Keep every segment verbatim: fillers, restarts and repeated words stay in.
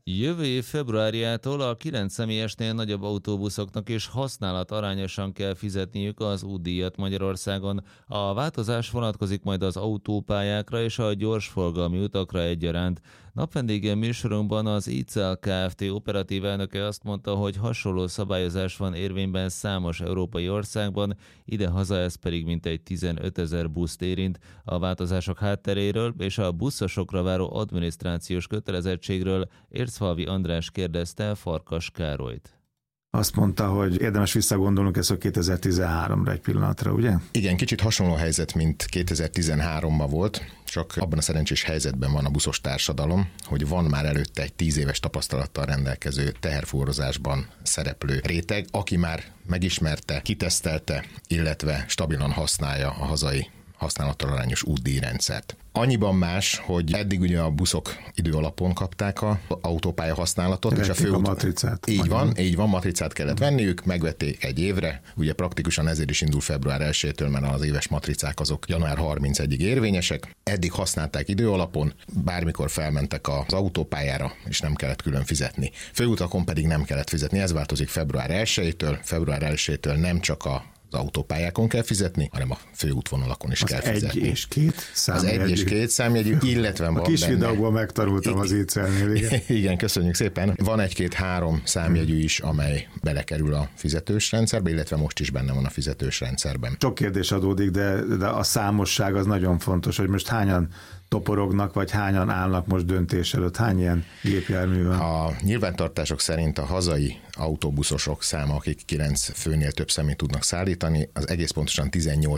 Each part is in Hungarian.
Jövő év februárjától a kilenc személyesnél nagyobb autóbuszoknak is használat arányosan kell fizetniük az útdíjat Magyarországon. A változás vonatkozik majd az autópályákra és a gyorsforgalmi utakra egyaránt. Napvendége műsorunkban az i cé e el Kft. Operatív elnöke azt mondta, hogy hasonló szabályozás van érvényben számos európai országban, ide-haza ez pedig mintegy tizenötezer buszt érint. A változások hátteréről és a buszosokra váró adminisztrációs kötelezettségről Érczfalvi András kérdezte Farkas Károlyt. Azt mondta, hogy érdemes visszagondolnunk ezt a kétezer-tizenháromra egy pillanatra, ugye? Igen, kicsit hasonló helyzet, mint kétezer-tizenháromban volt, csak abban a szerencsés helyzetben van a buszos társadalom, hogy van már előtte egy tíz éves tapasztalattal rendelkező teherfuvarozásban szereplő réteg, aki már megismerte, kitesztelte, illetve stabilan használja a hazai használattal arányos útdíjrendszert. Annyiban más, hogy eddig ugye a buszok idő alapon kapták az autópálya használatot, Vették és a főút... a matricát. Így Magyar. van, így van, matricát kellett venniük, megvették egy évre, ugye praktikusan ezért is indul február elsejétől, mert az éves matricák azok január harmincegyediig érvényesek. Eddig használták idő alapon, bármikor felmentek az autópályára, és nem kellett külön fizetni. Főutakon pedig nem kellett fizetni, ez változik február elsejétől, február elsejétől nem csak a az autópályákon kell fizetni, hanem a főútvonalakon is az kell fizetni. egy és két számjegyű. Az egy és két számjegyű, illetve a van kis benne... videókból megtanultam az i cé e el-nél, igen. Igen, köszönjük szépen. Van egy-két-három számjegyű is, amely belekerül a fizetős rendszerbe, illetve most is benne van a fizetős rendszerben. Sok kérdés adódik, de, de a számosság az nagyon fontos, hogy most hányan toporognak, vagy hányan állnak most döntés előtt? Hány ilyen gépjármű van? A nyilvántartások szerint a hazai autóbuszosok száma, akik kilenc főnél több személyt tudnak szállítani, az egész pontosan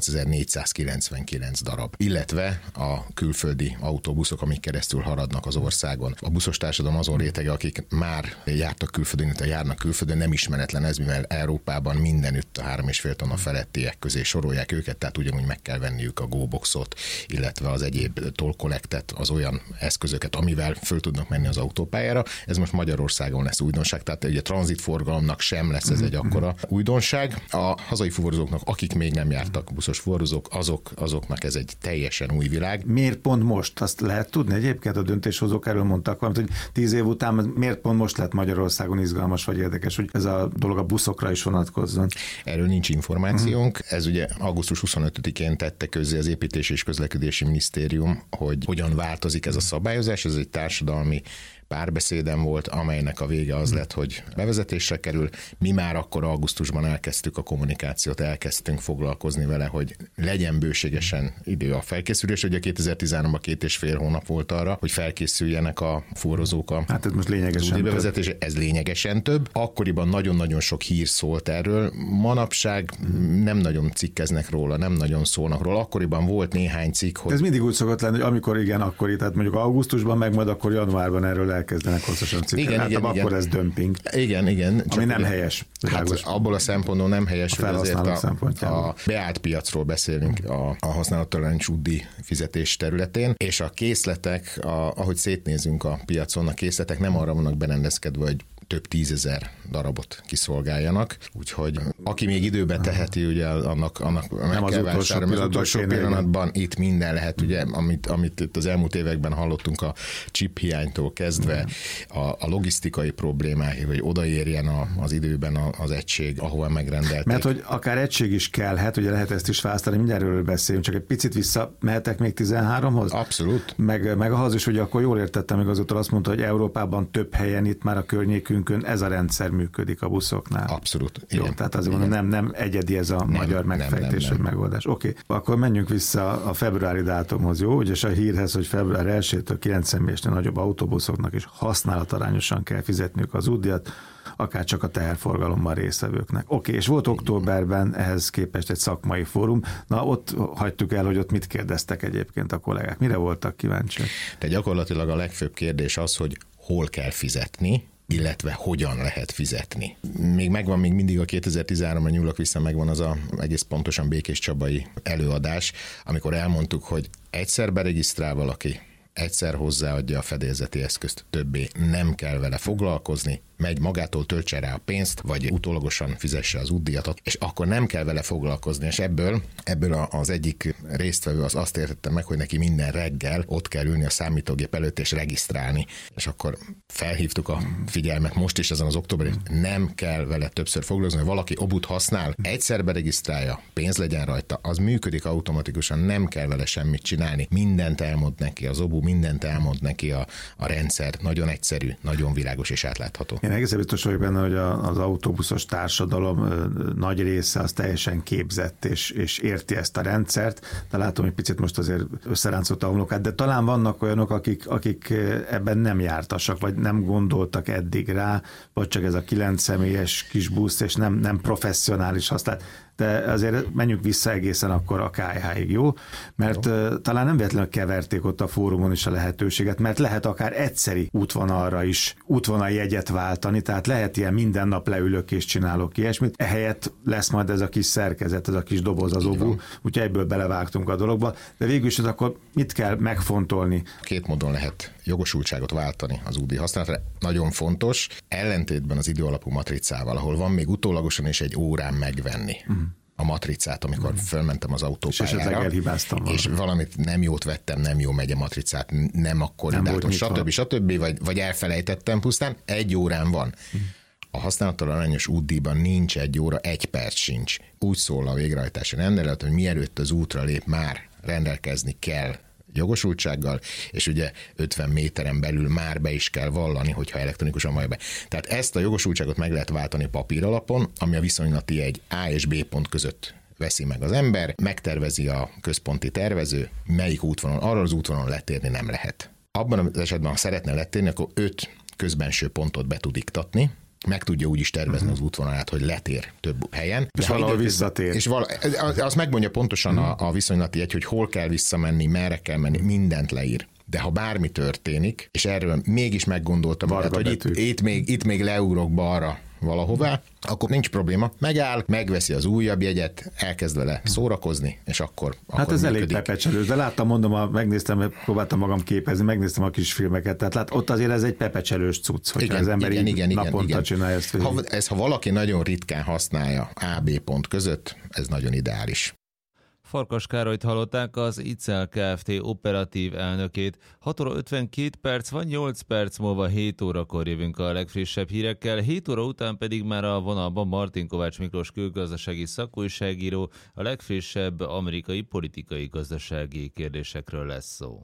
tizennyolcezer-négyszázkilencvenkilenc darab, illetve a külföldi autóbuszok, amik keresztül haradnak az országon. A buszos társadalom azon rétege, akik már jártak külföldön, illetve járnak külföldön, nem ismeretlen ez, mivel Európában mindenütt a három és fél tonna felettiek közé sorolják őket, tehát ugyanúgy meg kell venniük a GoBoxot, illetve az egyéb tollkollektet, az olyan eszközöket, amivel föl tudnak menni az autópályára. Ez most Magyarországon lesz újdonság, tehát ugye tranzitforgalomnak sem lesz ez egy akkora újdonság. A hazai fuvarozóknak, akik még nem jártak buszos fuvarozók, azok, azoknak ez egy teljesen új világ. Miért pont most? Azt lehet tudni egyébként, a döntéshozók erről mondtak valamit, hogy tíz év után miért pont most lett Magyarországon izgalmas vagy érdekes, hogy ez a dolog a buszokra is vonatkozzon? Erről nincs információnk. Ez ugye augusztus huszonötödikén tette közzé az Építési és Közlekedési Minisztérium, hogy hogyan változik ez a szabályozás. Ez egy társadalmi párbeszédem volt, amelynek a vége az lett, hogy bevezetésre kerül. Mi már akkor augusztusban elkezdtük a kommunikációt, elkezdtünk foglalkozni vele, hogy legyen bőségesen idő a felkészülés. Ugye kétezer-tizenháromban két és fél hónap volt arra, hogy felkészüljenek a fuvarozók a hát ez most lényegesen bevezetés. Ez lényegesen több. Akkoriban nagyon-nagyon sok hír szólt erről. Manapság nem nagyon cikkeznek róla, nem nagyon szólnak róla. Akkoriban volt néhány cikk, hogy... Ez mindig úgy szokott lenni, hogy amikor igen, akkor itt, tehát mondjuk augusztusban, meg majd akkor januárban erről elkezdenek hosszasan cikkelni. Igen, hát igen, akkor igen. ez dömping. Igen, igen. Ami nem helyes. Hát abból a szempontból nem helyes, a hogy azért a, a beállt piacról beszélünk a, a használattalányos útdíj fizetés területén, és a készletek, a, ahogy szétnézünk a piacon, a készletek nem arra vannak berendezkedve, hogy több tízezer darabot kiszolgáljanak, úgyhogy aki még időben teheti, ugye annak, annak nem az utolsó pillanatban, az utolsó pillanatban itt minden lehet, ugye, amit, amit itt az elmúlt években hallottunk a chip hiánytól kezdve, a, a logisztikai problémák, hogy odaérjen a, az időben az egység, ahol megrendelték. Mert hogy akár egység is kellhet, ugye lehet ezt is választani, mindjárt erről beszélünk, csak egy picit vissza mehetek még tizenháromhoz? Abszolút. Meg, meg ahhoz is, hogy akkor jól értettem, még azóta azt mondta, hogy Európában több helyen itt már a környékünkön ez a rendszer működik a buszoknál. Abszolút. Jó, igen. tehát azért mondom, nem, nem egyedi ez a nem, magyar megfejtés, vagy megoldás. Oké, okay. Akkor menjünk vissza a februári dátumhoz, jó? Ugye a hírhez, hogy február elsejétől kilenc személyesnél nagyobb autóbuszoknak is használatarányosan kell fizetniük az útdíjat, akár csak a teherforgalomban résztvevőknek. Oké, okay, és volt októberben ehhez képest egy szakmai fórum. Na, ott hagytuk el, hogy ott mit kérdeztek egyébként a kollégák. Mire voltak kíváncsiak? De gyakorlatilag a legfőbb kérdés az, hogy hol kell fizetni, illetve hogyan lehet fizetni. Még megvan, még mindig a kétezer-tizenháromra nyúlok vissza, megvan az a egész pontosan Békés Csabai előadás, amikor elmondtuk, hogy egyszer beregisztrál valaki, egyszer hozzáadja a fedélzeti eszközt, többé nem kell vele foglalkozni, megy magától, töltse rá a pénzt, vagy utólagosan fizesse az útdíjat, és akkor nem kell vele foglalkozni, és ebből, ebből az egyik résztvevő az azt értette meg, hogy neki minden reggel ott kell ülni a számítógép előtt és regisztrálni, és akkor felhívtuk a figyelmet most is ezen az októberi, nem kell vele többször foglalkozni, hogy valaki obut használ, egyszer beregisztrálja, pénz legyen rajta, az működik automatikusan, nem kell vele semmit csinálni, mindent elmond neki az obu, mindent elmond neki a, a rendszer, nagyon egyszerű, nagyon világos és átlátható. Én egészen biztos vagyok benne, hogy az autóbuszos társadalom nagy része az teljesen képzett és, és érti ezt a rendszert, de látom, hogy picit most azért összeráncolta a homlokát, de talán vannak olyanok, akik, akik ebben nem jártasak, vagy nem gondoltak eddig rá, vagy csak ez a kilenc személyes kis busz, és nem, nem professzionális használat. De azért menjünk vissza egészen akkor a ká há-ig, jó? Mert jó. Talán nem véletlenül keverték ott a fórumon is a lehetőséget, mert lehet akár egyszeri útvonalra is útvonal-jegyet váltani, tehát lehet ilyen minden nap leülök és csinálok ilyesmit. Ehelyett lesz majd ez a kis szerkezet, ez a kis doboz az obu, úgyhogy egyből belevágtunk a dologba, de végül is akkor mit kell megfontolni? Két módon lehet jogosultságot váltani az útdíj használatra. Nagyon fontos, ellentétben az időalapú matricával, ahol van még utólagosan is egy órán megvenni. Mm. a matricát, amikor mm. fölmentem az autópályára, és, és valamit nem jót vettem, nem jó megy a matricát, nem akkor dátum, stb. stb. Vagy, vagy elfelejtettem pusztán, egy órán van. Mm. A használattal arányos útdíjban nincs egy óra, egy perc sincs. Úgy szól a végrehajtási rendelet, hogy mielőtt az útra lép, már rendelkezni kell jogosultsággal, és ugye ötven méteren belül már be is kell vallani, hogyha elektronikusan vallja be. Tehát ezt a jogosultságot meg lehet váltani papír alapon, ami a viszonylati egy A és B pont között veszi meg az ember, megtervezi a központi tervező, melyik útvonalon, arra az útvonalon letérni nem lehet. Abban az esetben, ha szeretne letérni, akkor öt közbenső pontot be tud iktatni, meg tudja úgy is tervezni uh-huh. az útvonalát, hogy letér több helyen. És valahol visszatér. És vala, azt megmondja pontosan uh-huh. a, a viszonylati egy, hogy hol kell visszamenni, merre kell menni, mindent leír. De ha bármi történik, és erről mégis meggondoltam, hát, hogy itt, itt, még, itt még leugrok balra valahová, akkor nincs probléma, megáll, megveszi az újabb jegyet, elkezd vele szórakozni, és akkor, hát akkor ez működik. Elég pepecselős, de láttam, mondom, a, megnéztem, próbáltam magam képezni, megnéztem a kis filmeket, tehát lát, ott azért ez egy pepecselős cucc, hogyha igen, az ember igen, így igen, naponta igen. csinálja ezt. Ha, ez, ha valaki nagyon ritkán használja A-B pont között, ez nagyon ideális. Farkas Károlyt hallották, az Icel Kft. Operatív elnökét. hat óra ötvenkét perc van, nyolc perc múlva hét órakor jövünk a legfrissebb hírekkel, hét óra után pedig már a vonalban Martin Kovács Miklós külgazdasági szakújságíró, a legfrissebb amerikai politikai gazdasági kérdésekről lesz szó.